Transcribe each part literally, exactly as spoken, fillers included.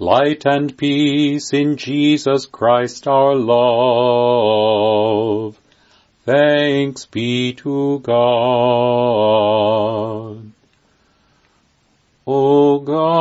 Light and peace in Jesus Christ our love. Thanks be to God. O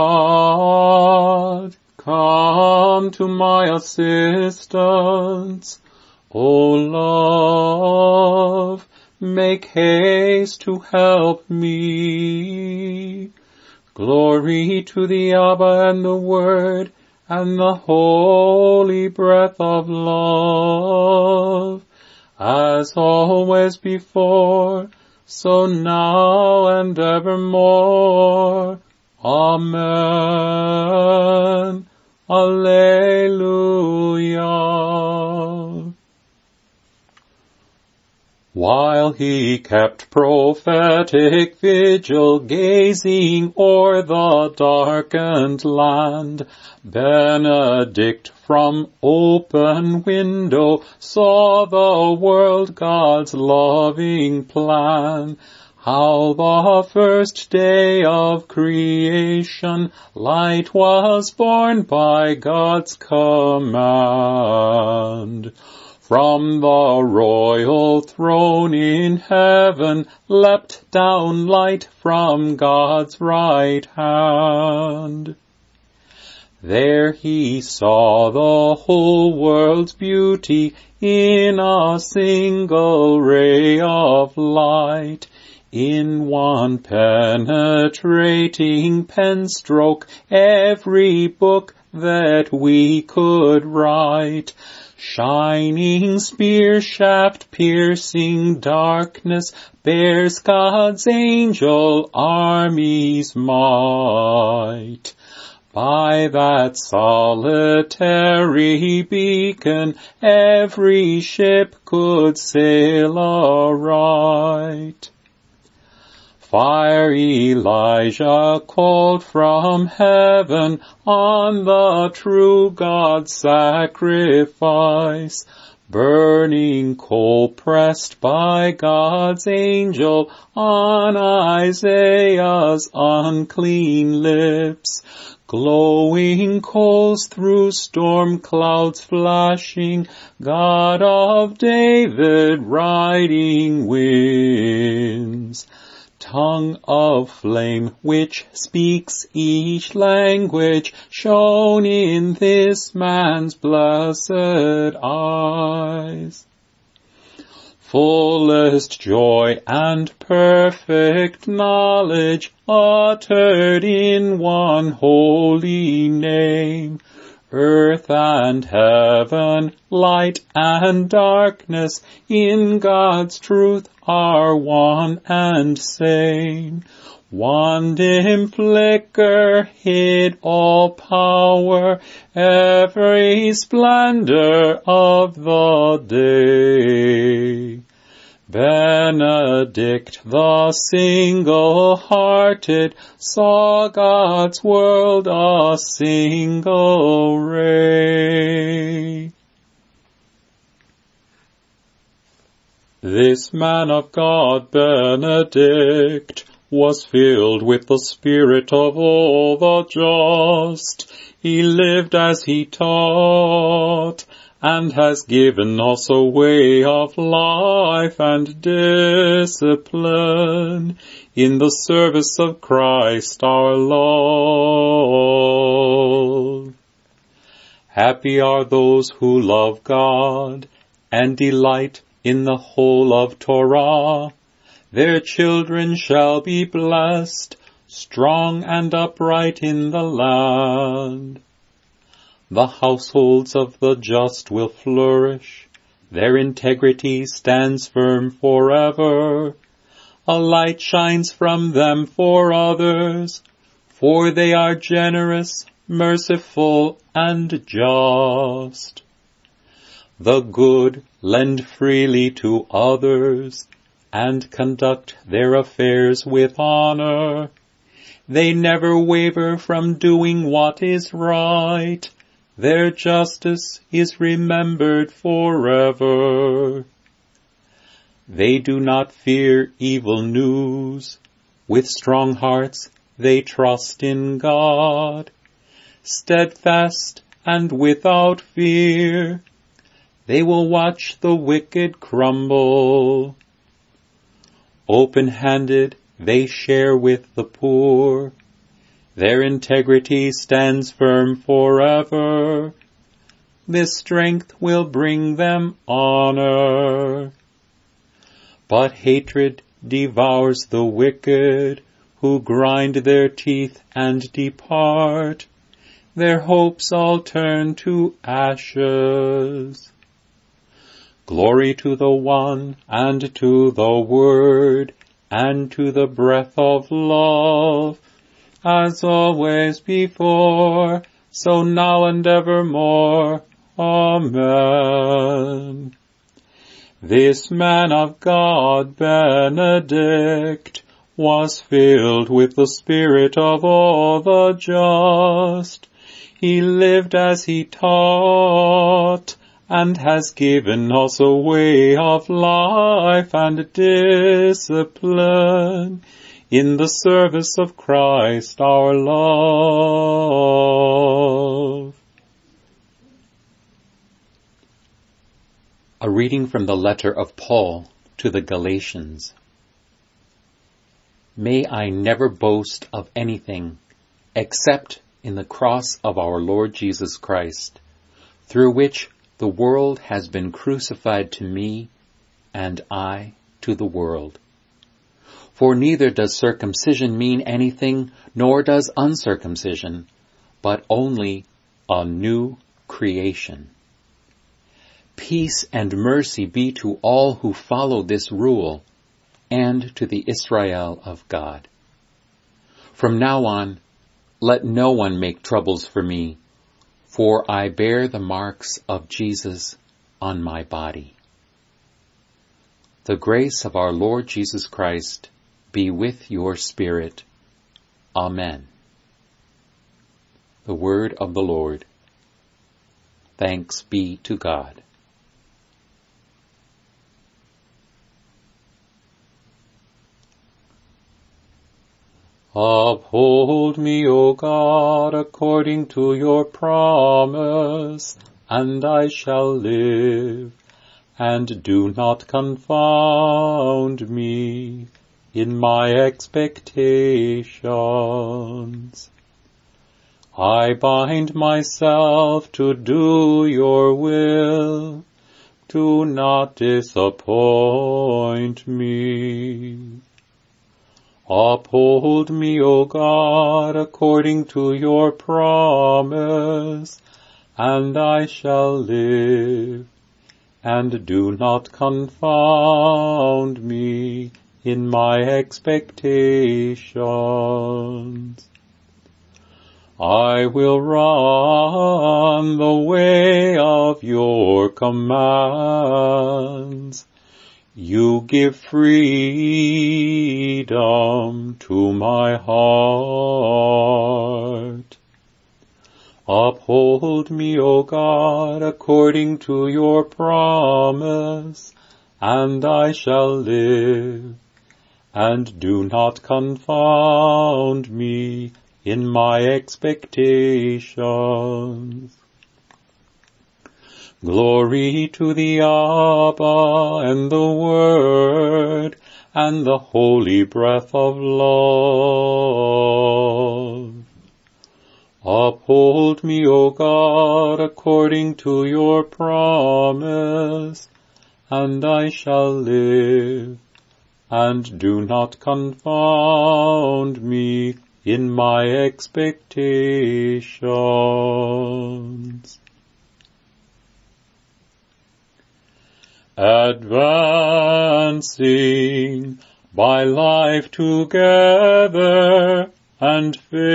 God, come to my assistance. O love, make haste to help me. Glory to the Abba and the Word and the holy breath of love, as always before, so now and evermore. Amen. Alleluia. While he kept prophetic vigil, gazing o'er the darkened land, Benedict from open window saw the world God's loving plan. How the first day of creation light was born by God's command. From the royal throne in heaven leapt down light from God's right hand. There he saw the whole world's beauty in a single ray of light. In one penetrating pen stroke, every book that we could write, shining spear shaft piercing darkness, bears God's angel army's might. By that solitary beacon, every ship could sail aright. Fire Elijah called from heaven on the true God's sacrifice. Burning coal pressed by God's angel on Isaiah's unclean lips. Glowing coals through storm clouds flashing, God of David riding winds. Tongue of flame which speaks each language shone in this man's blessed eyes. Fullest joy and perfect knowledge uttered in one holy name. Earth and heaven, light and darkness, in God's truth are one and same. One dim flicker hid all power, every splendor of the day. Benedict the single-hearted saw God's world a single ray. This man of God, Benedict, was filled with the Spirit of all the just. He lived as he taught, and has given us a way of life and discipline in the service of Christ our Lord. Happy are those who love God and delight in the whole of Torah. Their children shall be blessed, strong and upright in the land. The households of the just will flourish. Their integrity stands firm forever. A light shines from them for others, for they are generous, merciful, and just. The good lend freely to others, and conduct their affairs with honor. They never waver from doing what is right. Their justice is remembered forever. They do not fear evil news. With strong hearts they trust in God. steadfast and without fear. They will watch the wicked crumble. Open-handed, they share with the poor. Their integrity stands firm forever. This strength will bring them honor. But hatred devours the wicked, who grind their teeth and depart. Their hopes all turn to ashes. Glory to the One, and to the Word, and to the breath of love, as always before, so now and evermore. Amen. This man of God, Benedict, was filled with the spirit of all the just. He lived as he taught, and has given us a way of life and discipline in the service of Christ our love. A reading from the letter of Paul to the Galatians. May I never boast of anything except in the cross of our Lord Jesus Christ, through which the world has been crucified to me, and I to the world. For neither does circumcision mean anything, nor does uncircumcision, but only a new creation. Peace and mercy be to all who follow this rule, and to the Israel of God. From now on, let no one make troubles for me, for I bear the marks of Jesus on my body. The grace of our Lord Jesus Christ be with your spirit. Amen. The word of the Lord. Thanks be to God. Uphold me, O God, according to your promise, and I shall live, and do not confound me in my expectations. I bind myself to do your will. Do not disappoint me. Uphold me, O God, according to your promise, and I shall live, and do not confound me in my expectations. I will run the way of your commands. You give freedom to my heart. Uphold me, O God, according to your promise, and I shall live, and do not confound me in my expectations. Glory to the Abba, and the Word, and the holy breath of love. Uphold me, O God, according to your promise, and I shall live, and do not confound me in my expectations. Advancing by life together and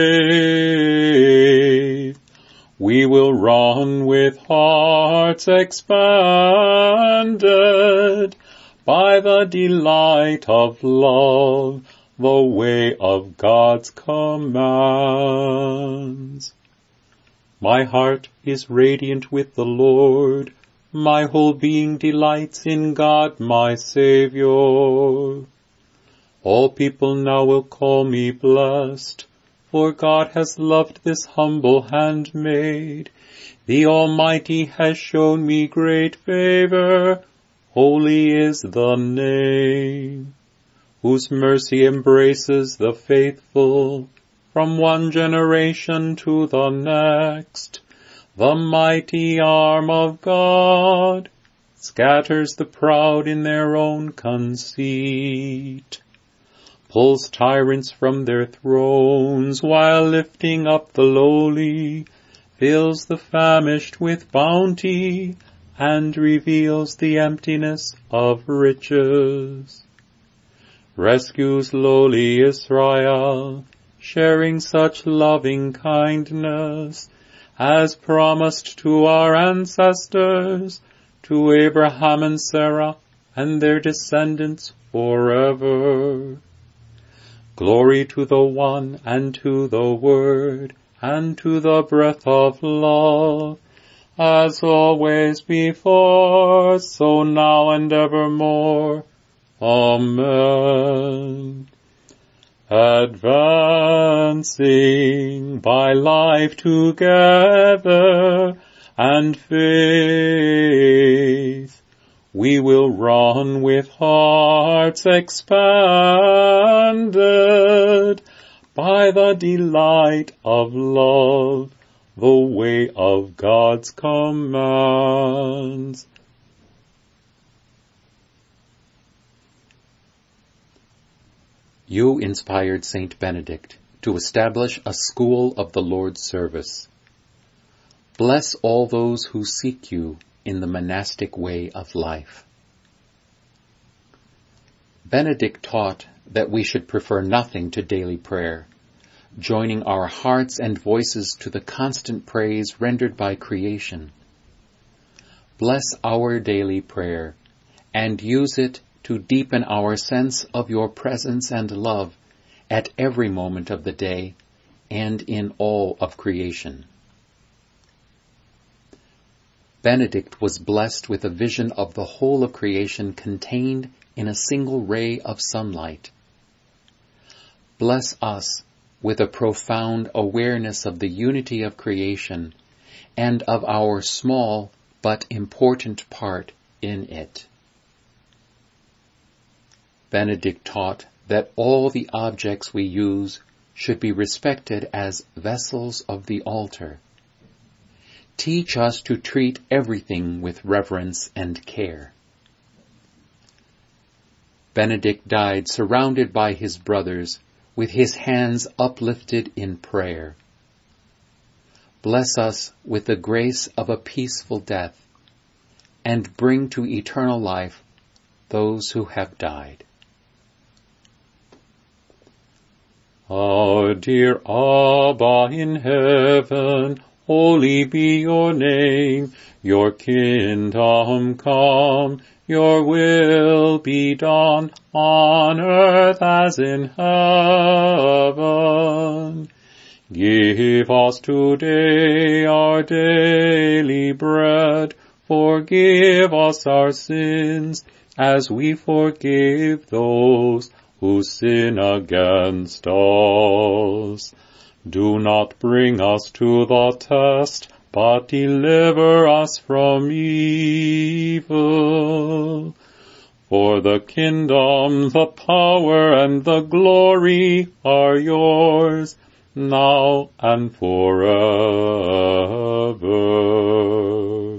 faith, we will run with hearts expanded by the delight of love, the way of God's commands. My heart is radiant with the Lord. My whole being delights in God my Savior. All people now will call me blessed, for God has loved this humble handmaid. The Almighty has shown me great favor. Holy is the name, whose mercy embraces the faithful from one generation to the next. The mighty arm of God scatters the proud in their own conceit, pulls tyrants from their thrones while lifting up the lowly, fills the famished with bounty, and reveals the emptiness of riches. Rescues lowly Israel, sharing such loving kindness as promised to our ancestors, to Abraham and Sarah and their descendants forever. Glory to the One and to the Word and to the breath of love, as always before, so now and evermore. Amen. Advancing by life together and faith, we will run with hearts expanded by the delight of love, the way of God's commands. You inspired Saint Benedict to establish a school of the Lord's service. Bless all those who seek you in the monastic way of life. Benedict taught that we should prefer nothing to daily prayer, joining our hearts and voices to the constant praise rendered by creation. Bless our daily prayer and use it to deepen our sense of your presence and love at every moment of the day and in all of creation. Benedict was blessed with a vision of the whole of creation contained in a single ray of sunlight. Bless us with a profound awareness of the unity of creation and of our small but important part in it. Benedict taught that all the objects we use should be respected as vessels of the altar. Teach us to treat everything with reverence and care. Benedict died surrounded by his brothers, with his hands uplifted in prayer. Bless us with the grace of a peaceful death, and bring to eternal life those who have died. Our dear Abba in heaven, holy be your name. Your kingdom come, your will be done on earth as in heaven. Give us today our daily bread. Forgive us our sins as we forgive those who sin against us. Do not bring us to the test, but deliver us from evil. For the kingdom, the power, and the glory are yours, now and forever.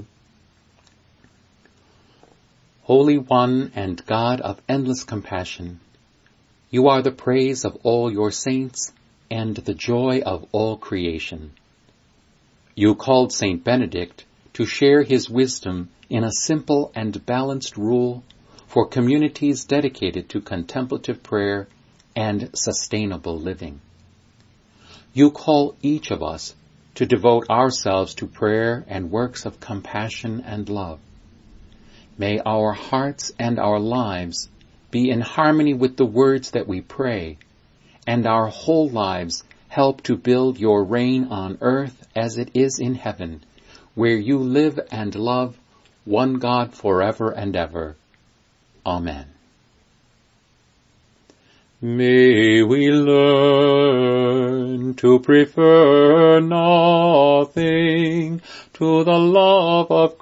Holy One and God of endless compassion, you are the praise of all your saints and the joy of all creation. You called Saint Benedict to share his wisdom in a simple and balanced rule for communities dedicated to contemplative prayer and sustainable living. You call each of us to devote ourselves to prayer and works of compassion and love. May our hearts and our lives be in harmony with the words that we pray, and our whole lives help to build your reign on earth as it is in heaven, where you live and love, one God forever and ever. Amen. May we learn to prefer nothing to the love of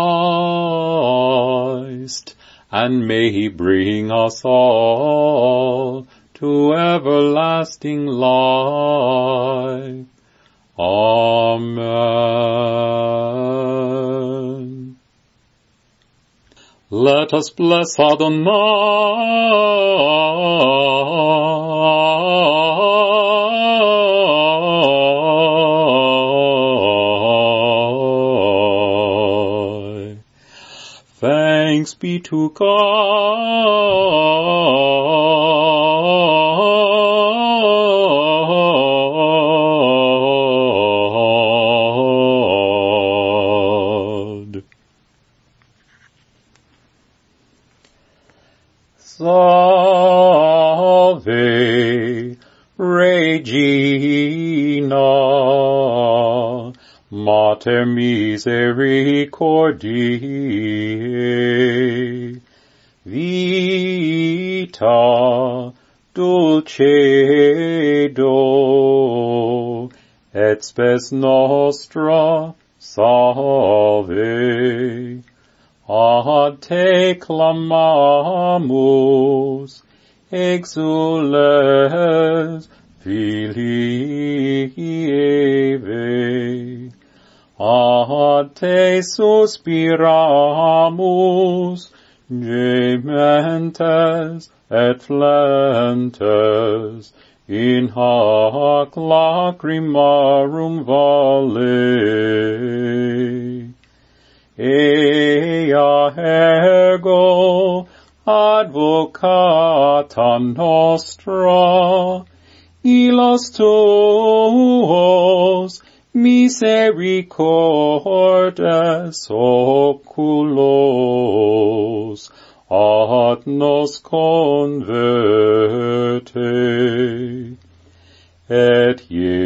Christ, and may he bring us all to everlasting life. Amen. Let us bless Adonai. Thanks be to God. Salve Regina, Mater Misericordiae, Vita Dulcedo, et spes nostra salve. Ad te clamamus, exules Filii Eve. Ad te suspiramus, gementes et flentes, in hac lacrimarum vale. Ea ergo advocata nostra, illos tuos misericordes oculos ad nos converte, et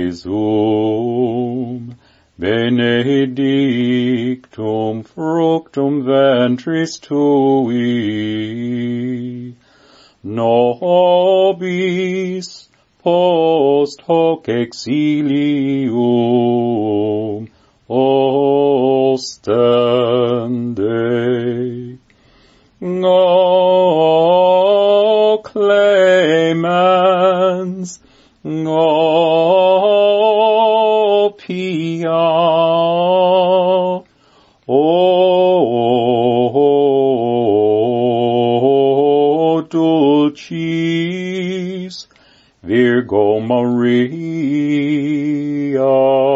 Iesum benedictum fructum ventris tui, nobis post hoc exilium ostende. O clemens, O pia, O dulcis Virgo Maria.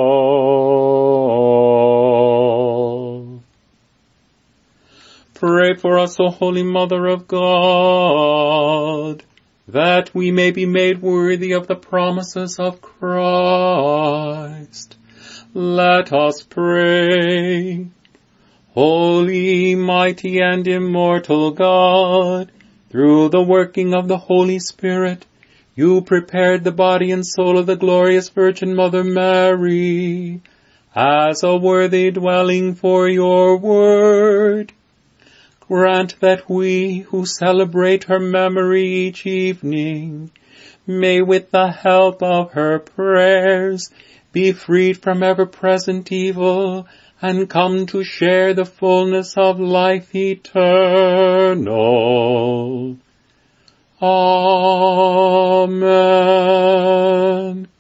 Pray for us, O Holy Mother of God, that we may be made worthy of the promises of Christ. Let us pray. Holy, mighty, and immortal God, through the working of the Holy Spirit, you prepared the body and soul of the glorious Virgin Mother Mary as a worthy dwelling for your word. Grant that we, who celebrate her memory each evening, may with the help of her prayers be freed from ever-present evil and come to share the fullness of life eternal. Amen.